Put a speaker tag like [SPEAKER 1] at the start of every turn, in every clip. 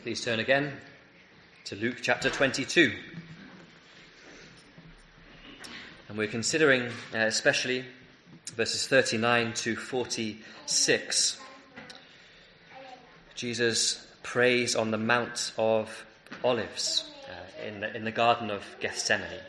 [SPEAKER 1] Please turn again to Luke chapter 22. And we're considering especially verses 39 to 46. Jesus prays on the Mount of Olives in the Garden of Gethsemane.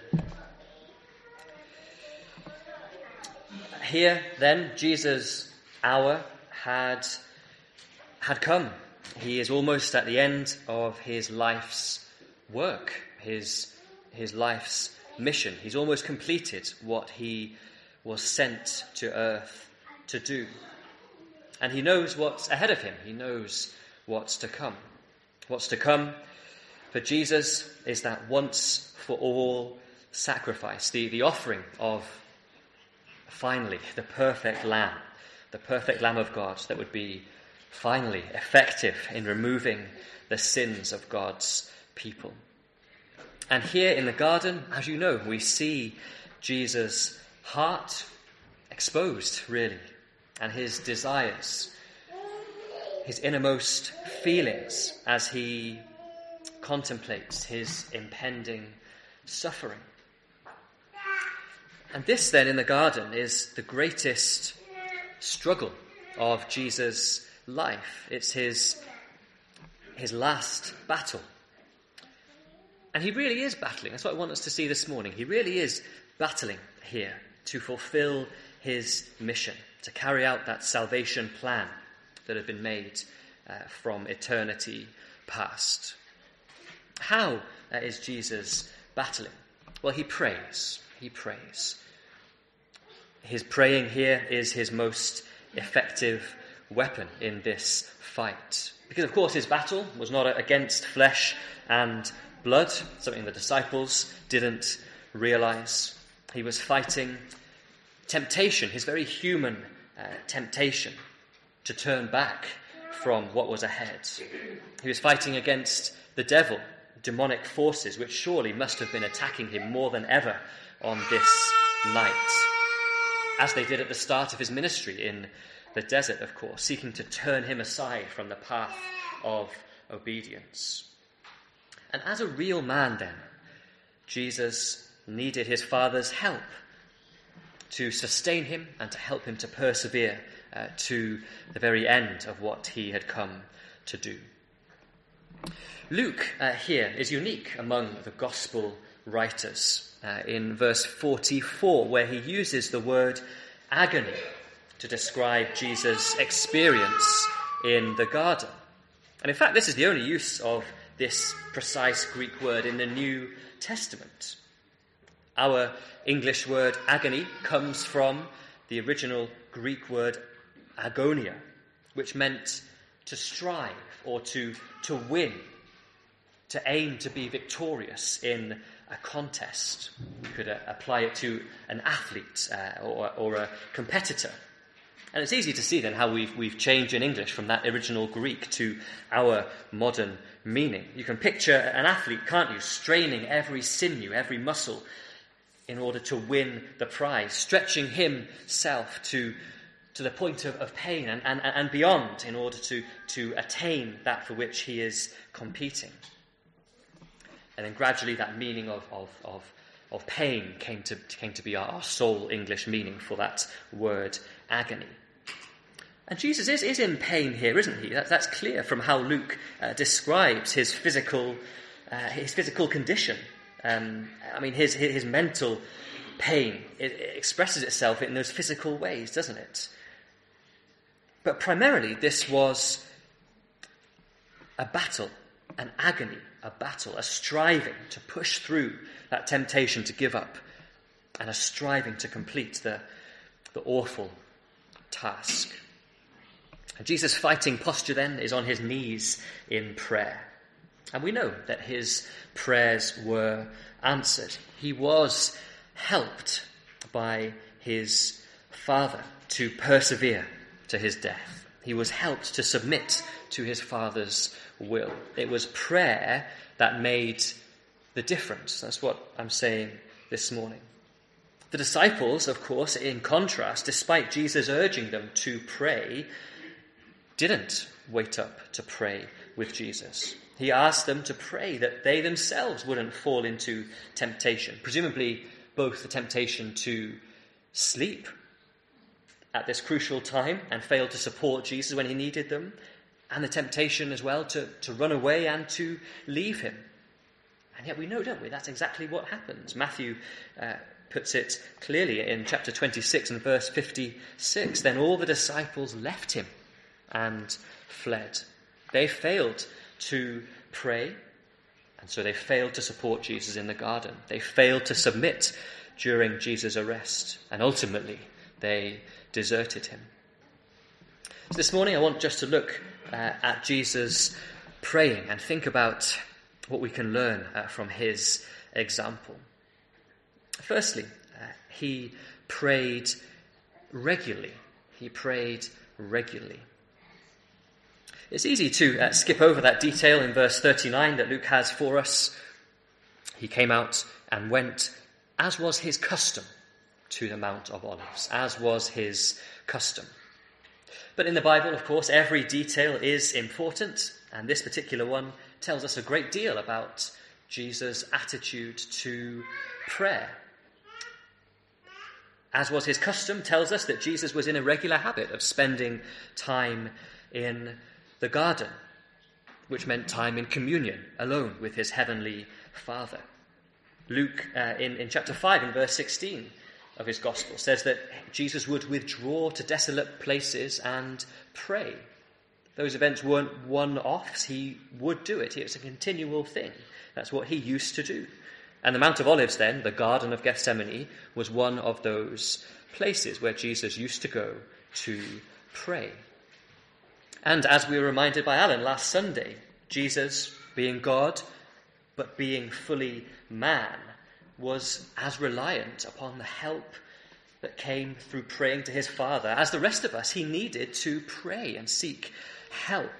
[SPEAKER 1] Here, then, Jesus' hour had come. He is almost at the end of his life's work, his life's mission. He's almost completed what he was sent to earth to do. And he knows what's ahead of him. He knows what's to come. What's to come for Jesus is that once for all sacrifice, the offering of, finally, the perfect Lamb of God that would be finally effective in removing the sins of God's people. And here in the garden, as you know, we see Jesus' heart exposed, really, and his desires, his innermost feelings as he contemplates his impending suffering. And this then in the garden is the greatest struggle of Jesus' life. It's his last battle. And he really is battling. That's what I want us to see this morning. He really is battling here to fulfill his mission, to carry out that salvation plan that had been made from eternity past. How is Jesus battling? Well, he prays. He prays. His praying here is his most effective weapon in this fight. Because, of course, his battle was not against flesh and blood, something the disciples didn't realize. He was fighting temptation, his very human temptation to turn back from what was ahead. He was fighting against the devil, demonic forces, which surely must have been attacking him more than ever on this night, as they did at the start of his ministry in the desert, of course, seeking to turn him aside from the path of obedience. And as a real man then, Jesus needed his Father's help to sustain him and to help him to persevere to the very end of what he had come to do. Luke here is unique among the gospel writers in verse 44, where he uses the word agony to describe Jesus' experience in the garden. And in fact, this is the only use of this precise Greek word in the New Testament. Our English word agony comes from the original Greek word agonia, which meant to strive or to win, to aim to be victorious in a contest. You could apply it to an athlete or a competitor. And it's easy to see then how we've changed in English from that original Greek to our modern meaning. You can picture an athlete, can't you, straining every sinew, every muscle in order to win the prize, stretching himself to the point of pain and beyond in order to attain that for which he is competing. And then gradually that meaning of pain came to be our sole English meaning for that word agony. And Jesus is in pain here, isn't he? That's clear from how Luke describes his physical condition. His mental pain, it expresses itself in those physical ways, doesn't it? But primarily this was a battle, an agony, a battle, a striving to push through that temptation to give up, and a striving to complete the awful task. And Jesus' fighting posture then is on his knees in prayer. And we know that his prayers were answered. He was helped by his Father to persevere to his death. He was helped to submit to his Father's will. It was prayer that made the difference. That's what I'm saying this morning. The disciples, of course, in contrast, despite Jesus urging them to pray, didn't wait up to pray with Jesus. He asked them to pray that they themselves wouldn't fall into temptation, presumably both the temptation to sleep at this crucial time and fail to support Jesus when he needed them, and the temptation as well to run away and to leave him. And yet we know, don't we, that's exactly what happens. Matthew puts it clearly in chapter 26 and verse 56. Then all the disciples left him and fled. They failed to pray, and so they failed to support Jesus in the garden. They failed to submit during Jesus' arrest, and ultimately they deserted him. So this morning I want just to look at Jesus praying and think about what we can learn from his example. Firstly, he prayed regularly. He prayed regularly. It's easy to skip over that detail in verse 39 that Luke has for us. He came out and went, as was his custom, to the Mount of Olives, as was his custom. But in the Bible, of course, every detail is important, and this particular one tells us a great deal about Jesus' attitude to prayer. As was his custom tells us that Jesus was in a regular habit of spending time in the garden, which meant time in communion, alone with his heavenly Father. Luke, in chapter 5 and verse 16 of his gospel, says that Jesus would withdraw to desolate places and pray. Those events weren't one-offs. He would do it. It was a continual thing. That's what he used to do. And the Mount of Olives then, the Garden of Gethsemane, was one of those places where Jesus used to go to pray. And as we were reminded by Alan last Sunday, Jesus, being God, but being fully man, was as reliant upon the help that came through praying to his Father. As the rest of us, he needed to pray and seek help.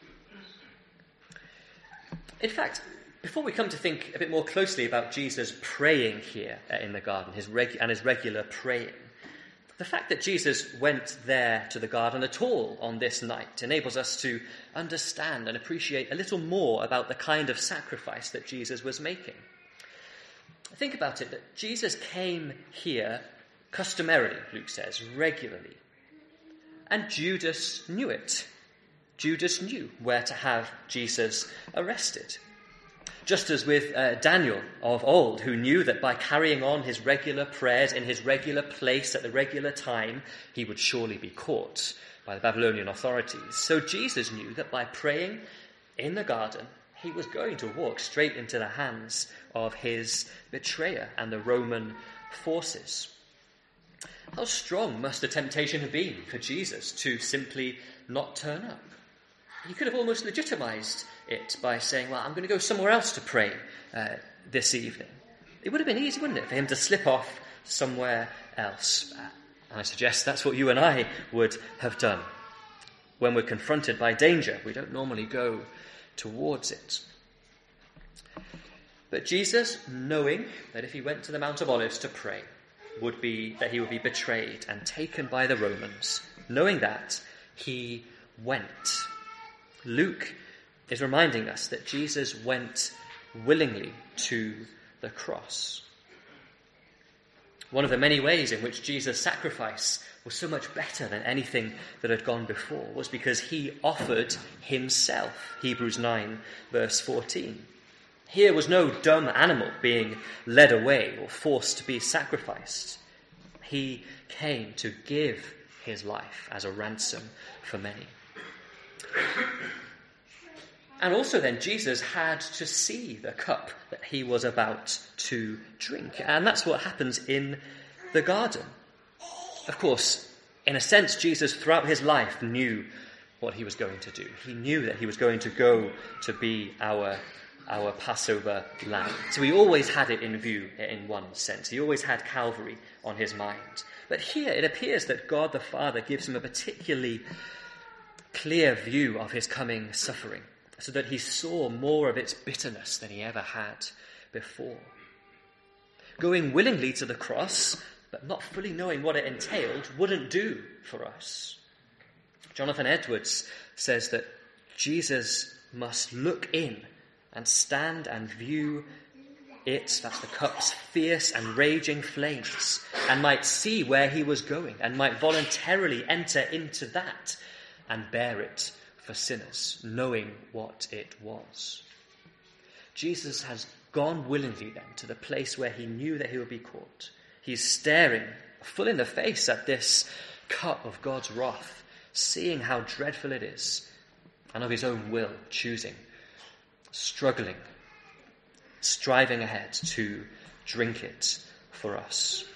[SPEAKER 1] In fact, before we come to think a bit more closely about Jesus praying here in the garden, his regular praying, the fact that Jesus went there to the garden at all on this night enables us to understand and appreciate a little more about the kind of sacrifice that Jesus was making. Think about it, that Jesus came here customarily, Luke says, regularly. And Judas knew it. Judas knew where to have Jesus arrested. Just as with Daniel of old, who knew that by carrying on his regular prayers in his regular place at the regular time, he would surely be caught by the Babylonian authorities. So Jesus knew that by praying in the garden, he was going to walk straight into the hands of his betrayer and the Roman forces. How strong must the temptation have been for Jesus to simply not turn up? He could have almost legitimized it by saying, well, I'm going to go somewhere else to pray this evening. It would have been easy, wouldn't it, for him to slip off somewhere else. And I suggest that's what you and I would have done. When we're confronted by danger, we don't normally go towards it. But Jesus, knowing that if he went to the Mount of Olives to pray, that he would be betrayed and taken by the Romans, knowing that, he went. Luke is reminding us that Jesus went willingly to the cross. One of the many ways in which Jesus' sacrifice was so much better than anything that had gone before was because he offered himself. Hebrews 9, verse 14. Here was no dumb animal being led away or forced to be sacrificed. He came to give his life as a ransom for many. And also then, Jesus had to see the cup that he was about to drink. And that's what happens in the garden. Of course, in a sense, Jesus throughout his life knew what he was going to do. He knew that he was going to go to be our Passover lamb. So he always had it in view in one sense. He always had Calvary on his mind. But here it appears that God the Father gives him a particularly clear view of his coming suffering, so that he saw more of its bitterness than he ever had before. Going willingly to the cross, but not fully knowing what it entailed, wouldn't do for us. Jonathan Edwards says that Jesus must look in and stand and view it, that's the cup's fierce and raging flames, and might see where he was going, and might voluntarily enter into that and bear it for sinners, knowing what it was. Jesus has gone willingly then to the place where he knew that he would be caught. He's staring full in the face at this cup of God's wrath, seeing how dreadful it is, and of his own will choosing, struggling, striving ahead to drink it for us.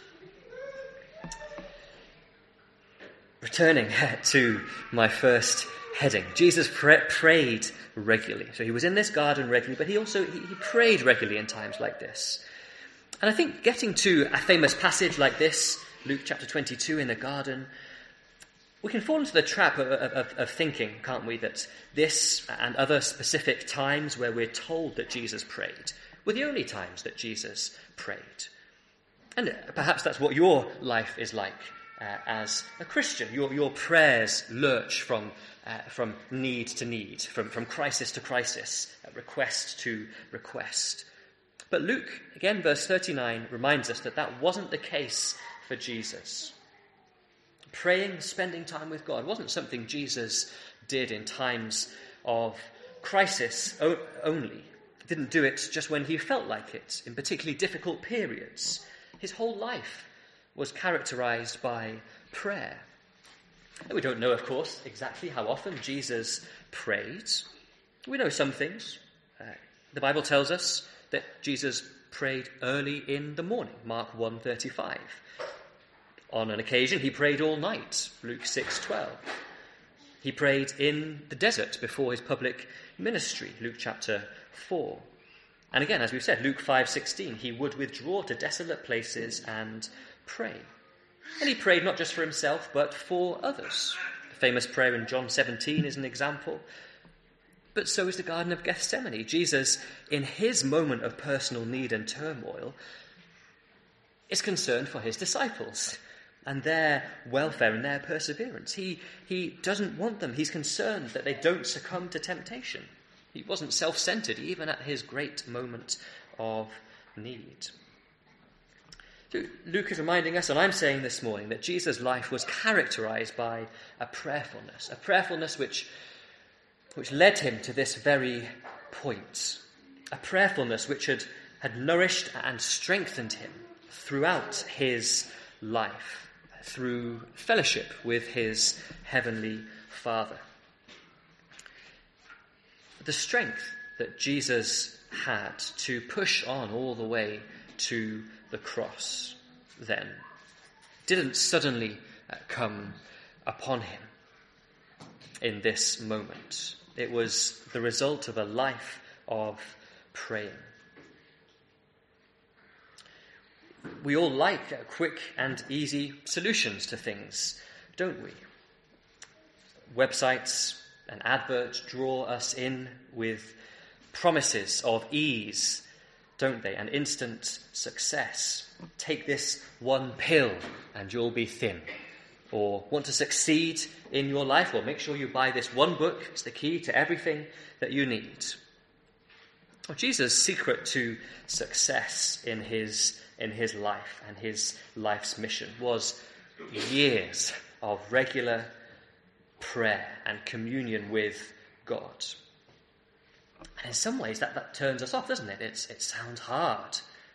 [SPEAKER 1] Returning to my first heading, Jesus prayed regularly. So he was in this garden regularly, but he prayed regularly in times like this. And I think getting to a famous passage like this, Luke chapter 22 in the garden, we can fall into the trap of thinking, can't we, that this and other specific times where we're told that Jesus prayed were the only times that Jesus prayed. And perhaps that's what your life is like as a Christian. Your prayers lurch from need to need, from crisis to crisis, request to request. But Luke, again, verse 39, reminds us that that wasn't the case for Jesus. Praying, spending time with God, wasn't something Jesus did in times of crisis only. He didn't do it just when he felt like it, in particularly difficult periods. His whole life was characterized by prayer. And we don't know, of course, exactly how often Jesus prayed. We know some things. The Bible tells us that Jesus prayed early in the morning, Mark 1:35. On an occasion, he prayed all night, Luke 6:12. He prayed in the desert before his public ministry, Luke chapter 4. And again, as we've said, Luke 5:16, he would withdraw to desolate places and pray. And he prayed not just for himself, but for others. The famous prayer in John 17 is an example. But so is the Garden of Gethsemane. Jesus, in his moment of personal need and turmoil, is concerned for his disciples and their welfare and their perseverance. He doesn't want them. He's concerned that they don't succumb to temptation. He wasn't self-centered even at his great moment of need. So Luke is reminding us, and I'm saying this morning, that Jesus' life was characterized by a prayerfulness which led him to this very point, a prayerfulness which had nourished and strengthened him throughout his life, through fellowship with his heavenly Father. The strength that Jesus had to push on all the way to the cross, then, didn't suddenly come upon him in this moment. It was the result of a life of praying. We all like quick and easy solutions to things, don't we? Websites and adverts draw us in with promises of ease, don't they? And instant success. Take this one pill and you'll be thin. Or want to succeed in your life? Well, make sure you buy this one book. It's the key to everything that you need. Well, Jesus' secret to success in his life and his life's mission was years of regular prayer and communion with God. And in some ways that turns us off, doesn't it? It sounds hard.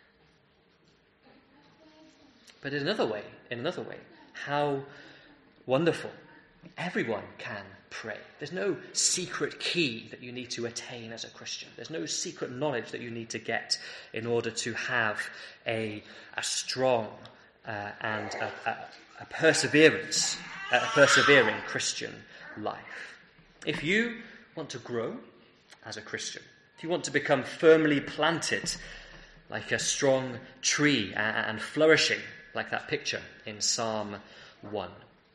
[SPEAKER 1] But in another way, how wonderful. Everyone can pray. There's no secret key that you need to attain as a Christian. There's no secret knowledge that you need to get in order to have a strong and a persevering Christian life. If you want to grow as a Christian, if you want to become firmly planted like a strong tree and flourishing like that picture in Psalm 1,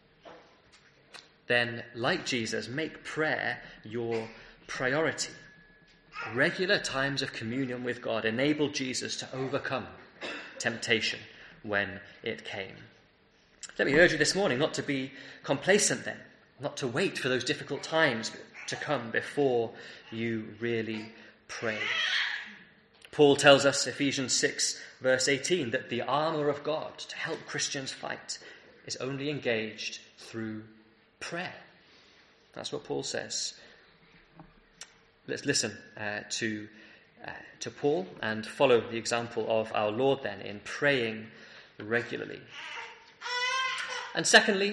[SPEAKER 1] then, like Jesus, make prayer your priority. Regular times of communion with God enabled Jesus to overcome temptation when it came. Let me urge you this morning not to be complacent then, not to wait for those difficult times to come before you really pray. Paul tells us, Ephesians 6, verse 18, that the armour of God to help Christians fight is only engaged through prayer. That's what Paul says. Let's listen to Paul and follow the example of our Lord then in praying regularly. And secondly,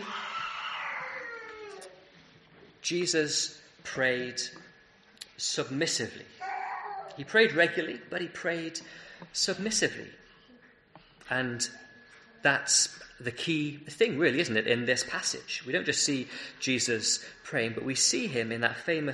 [SPEAKER 1] Jesus prayed submissively. He prayed regularly, but he prayed submissively. And that's the key thing, really, isn't it, in this passage? We don't just see Jesus praying, but we see him in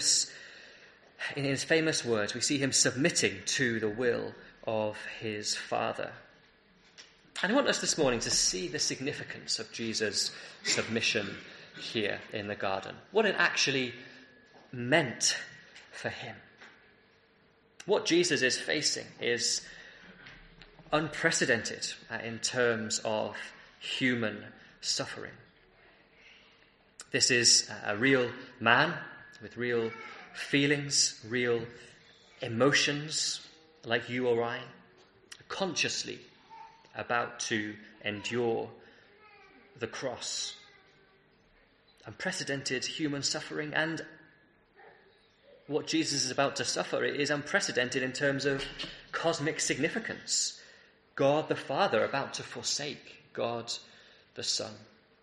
[SPEAKER 1] his famous words. We see him submitting to the will of his Father. And I want us this morning to see the significance of Jesus' submission here in the garden. What it actually meant for him. What Jesus is facing is unprecedented in terms of human suffering. This is a real man with real feelings, real emotions, like you or I, consciously about to endure the cross. Unprecedented human suffering, and what Jesus is about to suffer is unprecedented in terms of cosmic significance. God the Father about to forsake God the Son.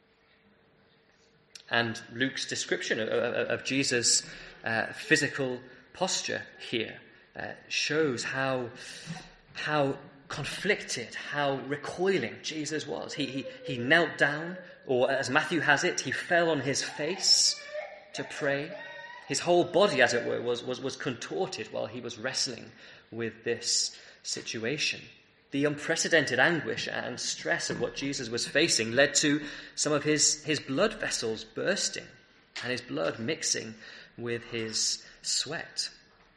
[SPEAKER 1] And Luke's description of Jesus' physical posture here shows how conflicted, how recoiling Jesus was. He knelt down, or as Matthew has it, he fell on his face to pray. His whole body, as it were, was contorted while he was wrestling with this situation. The unprecedented anguish and stress of what Jesus was facing led to some of his blood vessels bursting and his blood mixing with his sweat.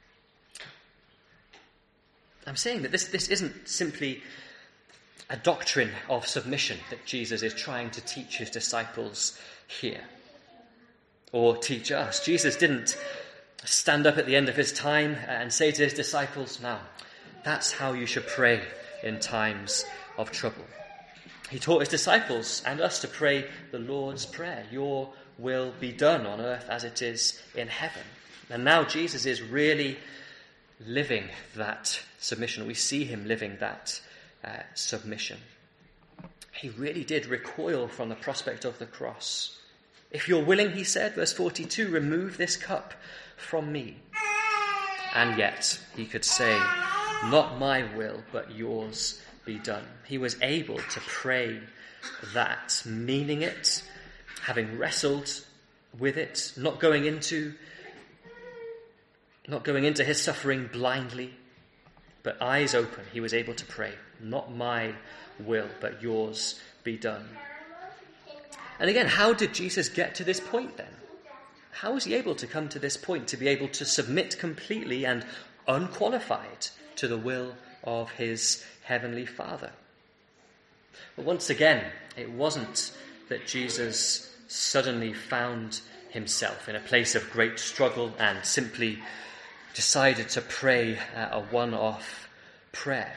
[SPEAKER 1] I'm saying that this isn't simply a doctrine of submission that Jesus is trying to teach his disciples here, or teach us. Jesus didn't stand up at the end of his time and say to his disciples, now, that's how you should pray in times of trouble. He taught his disciples and us to pray the Lord's Prayer. Your will be done on earth as it is in heaven. And now Jesus is really living that submission. We see him living that submission. He really did recoil from the prospect of the cross. If you're willing, he said, verse 42, remove this cup from me. And yet he could say, not my will, but yours be done. He was able to pray that, meaning it, having wrestled with it, not going into his suffering blindly, but eyes open. He was able to pray, not my will, but yours be done. And again, how did Jesus get to this point then? How was he able to come to this point, to be able to submit completely and unqualified to the will of his heavenly Father? But once again, it wasn't that Jesus suddenly found himself in a place of great struggle and simply decided to pray a one-off prayer.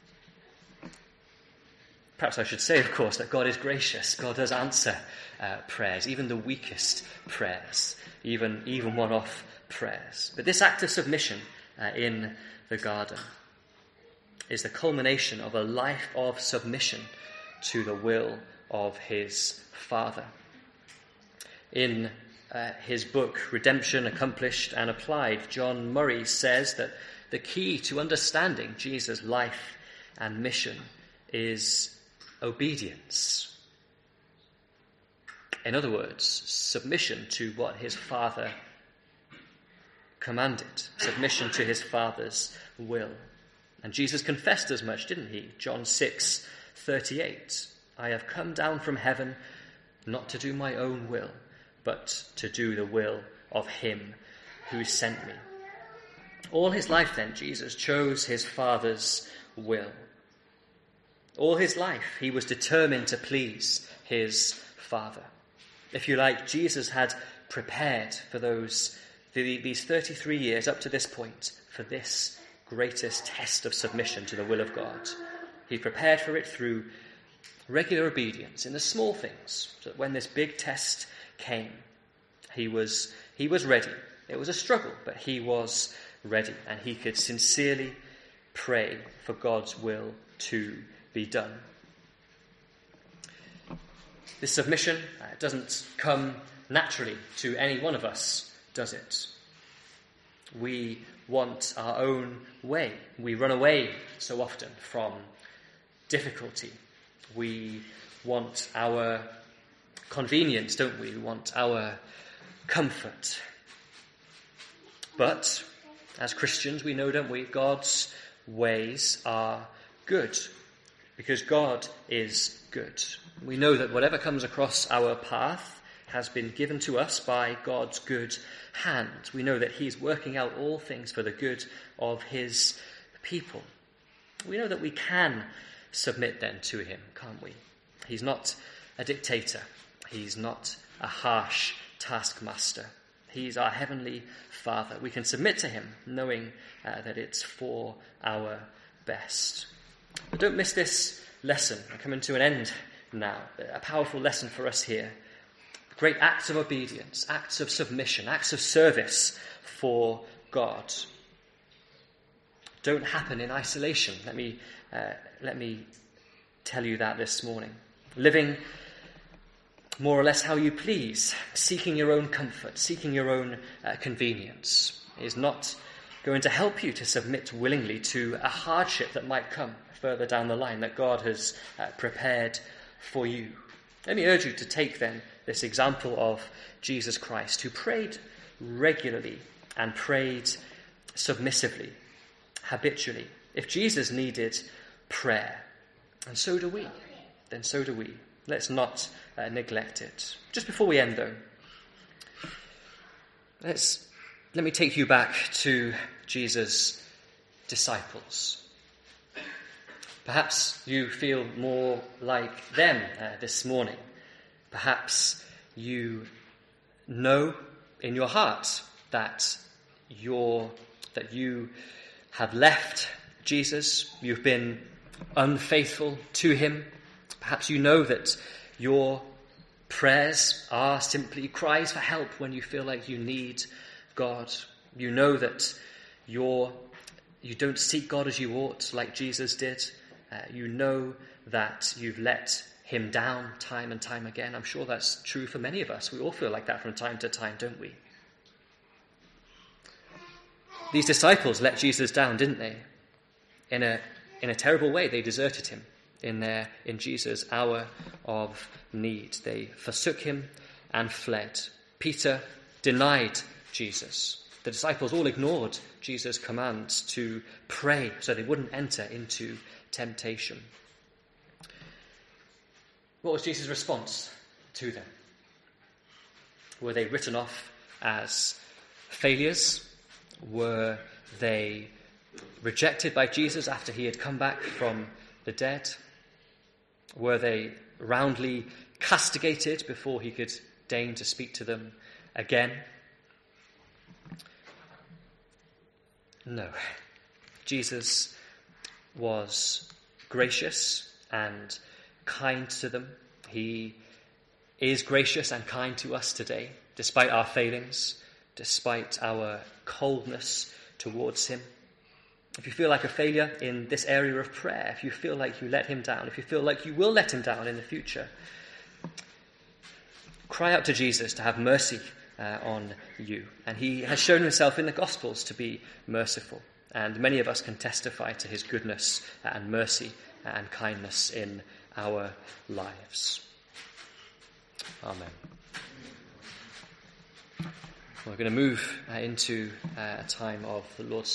[SPEAKER 1] Perhaps I should say, of course, that God is gracious. God does answer prayers, even the weakest prayers, even one-off prayers. But this act of submission in the garden is the culmination of a life of submission to the will of his Father. In his book, Redemption Accomplished and Applied, John Murray says that the key to understanding Jesus' life and mission is obedience. In other words, submission to what his Father commanded, submission to his Father's will. And Jesus confessed as much, didn't he? John 6:38. I have come down from heaven not to do my own will, but to do the will of him who sent me. All his life then, Jesus chose his Father's will. All his life, he was determined to please his Father. If you like, Jesus had prepared for those these 33 years up to this point for this greatest test of submission to the will of God. He prepared for it through regular obedience in the small things, so that when this big test came, he was ready. It was a struggle, but he was ready, and he could sincerely pray for God's will to be done. This submission doesn't come naturally to any one of us, does it? We want our own way. We run away so often from difficulty. We want our convenience, don't we? We want our comfort. But as Christians, we know, don't we, God's ways are good, because God is good. We know that whatever comes across our path has been given to us by God's good hand. We know that he's working out all things for the good of his people. We know that we can submit then to him, can't we? He's not a dictator. He's not a harsh taskmaster. He's our heavenly Father. We can submit to him knowing that it's for our best. But don't miss this lesson. I'm coming to an end now. A powerful lesson for us here. Great acts of obedience, acts of submission, acts of service for God don't happen in isolation. Let me tell you that this morning. Living more or less how you please, seeking your own comfort, seeking your own convenience, is not going to help you to submit willingly to a hardship that might come further down the line that God has prepared for you. Let me urge you to take then this example of Jesus Christ, who prayed regularly and prayed submissively, habitually. If Jesus needed prayer, and so do we, then so do we. Let's not neglect it. Just before we end, though, let me take you back to Jesus' disciples. Perhaps you feel more like them this morning. Perhaps you know in your heart that you have left Jesus. You've been unfaithful to him. Perhaps you know that your prayers are simply cries for help when you feel like you need God. You know that you don't seek God as you ought, like Jesus did. You know that you've let him down time and time again. I'm sure that's true for many of us. We all feel like that from time to time, don't we? These disciples let Jesus down, didn't they? In a terrible way. They deserted him in Jesus' hour of need. They forsook him and fled. Peter denied Jesus. The disciples all ignored Jesus' commands to pray so they wouldn't enter into temptation. What was Jesus' response to them? Were they written off as failures? Were they rejected by Jesus after he had come back from the dead? Were they roundly castigated before he could deign to speak to them again? No. Jesus was gracious and kind to them. He is gracious and kind to us today, despite our failings, despite our coldness towards him. If you feel like a failure in this area of prayer, if you feel like you let him down, if you feel like you will let him down in the future, cry out to Jesus to have mercy on you. And he has shown himself in the Gospels to be merciful. And many of us can testify to his goodness and mercy and kindness in our lives. Amen. We're going to move into a time of the Lord's